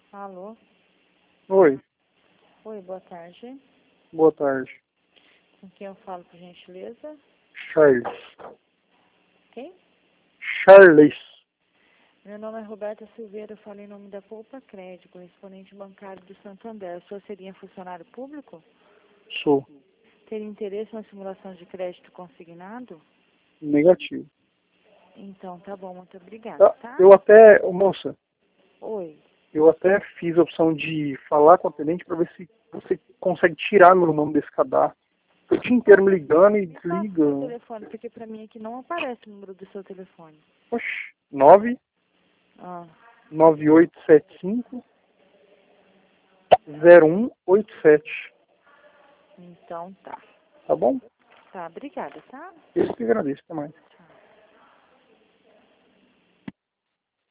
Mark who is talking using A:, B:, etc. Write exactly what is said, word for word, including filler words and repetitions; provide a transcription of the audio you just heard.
A: Alô?
B: Oi,
A: Oi, boa tarde.
B: boa tarde.
A: Com quem eu falo, por gentileza?
B: Charles.
A: Quem?
B: Charles.
A: Meu nome é Roberta Silveira, eu falo em nome da Poupa Crédito, correspondente bancário do Santander. O senhor seria funcionário público?
B: Sou.
A: Teria interesse na simulação de crédito consignado?
B: Negativo.
A: Então, tá bom, muito obrigada,
B: Tá?
A: tá?
B: Eu até, ô, moça,
A: Oi.
B: eu até fiz a opção de falar com a atendente para ver se você consegue tirar meu nome desse cadastro. O dia inteiro me ligando e
A: Me passa o seu
B: desliga.
A: telefone, porque pra mim aqui não aparece o número do seu telefone.
B: Oxi, nove
A: Ah,
B: nove oito sete cinco zero um oito sete.
A: então tá.
B: Tá bom?
A: Tá, obrigada, tá?
B: Eu que agradeço. Até mais.